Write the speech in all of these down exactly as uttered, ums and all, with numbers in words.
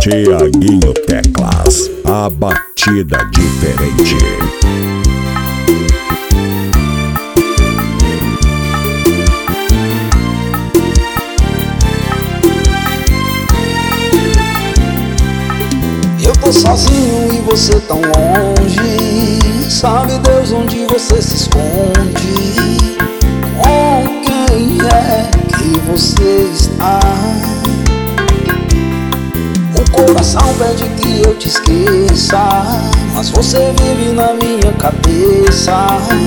Tiaguinho Teclas, a batida diferente. Eu tô sozinho e você tão longe. Sabe Deus onde você se esconde? Com quem é que você está? O coração pede que eu te esqueça, mas você vive na minha cabeça.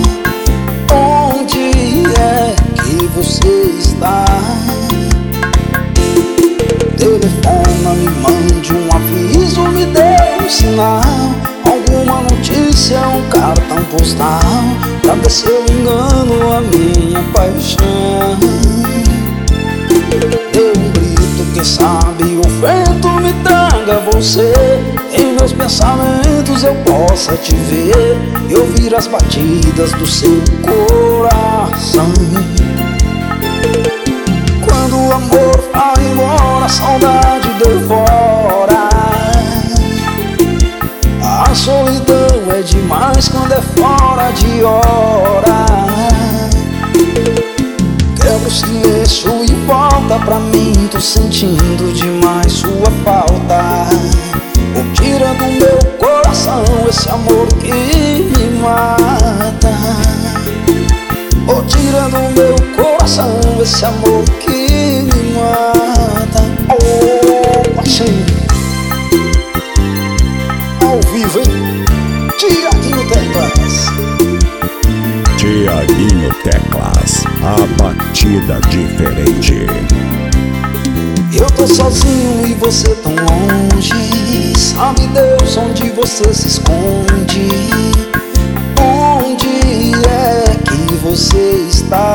Onde é que você está? Telefona, me mande um aviso, me dê um sinal, alguma notícia, um cartão postal, pra ver se eu engano a minha paixão. Dê um grito, quem sabe o vento me traga você. Em meus pensamentos eu possa te ver e ouvir as batidas do seu coração. Quando o amor vai embora, a saudade devora. A solidão é demais quando é fora de hora. Quebra o silêncio e volta pra mim, tô sentindo demais sua falta. Ou tira do meu coração esse amor que me mata. Ou tira do meu coração esse amor que me mata. Oh, paixão, ao vivo, hein? Tiaguinho Teclas. Tiaguinho Teclas, a batida diferente. Eu tô sozinho e você tão longe. Sabe Deus onde você se esconde? Onde é que você está?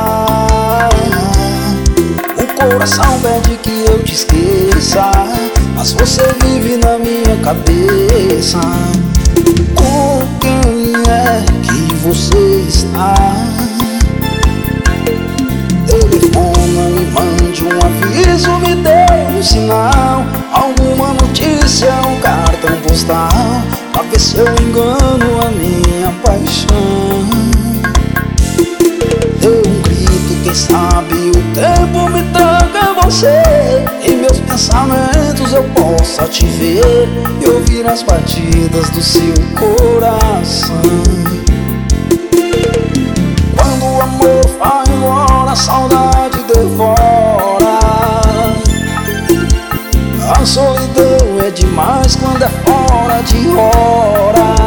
O coração pede que eu te esqueça, mas você vive na minha cabeça. Com quem é que você está? Telefona, me mande um aviso, me dê um sinal, alguma notícia, um cartão postal, pra ver se eu engano a minha paixão. Dê um grito, quem sabe o tempo me traga você. Em meus pensamentos eu possa te ver e ouvir as batidas do seu coração. Quando o amor vai embora, a saudade devora. A solidão é demais quando é fora de hora.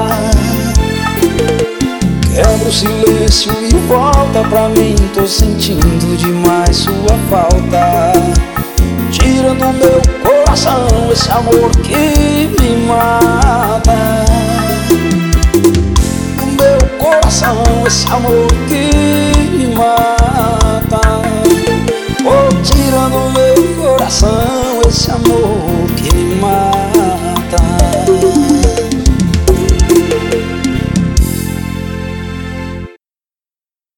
Quebra o silêncio e volta pra mim, tô sentindo demais sua falta. Tira do meu coração esse amor que me mata. Do meu coração esse amor que me mata. Oh, tira do meu coração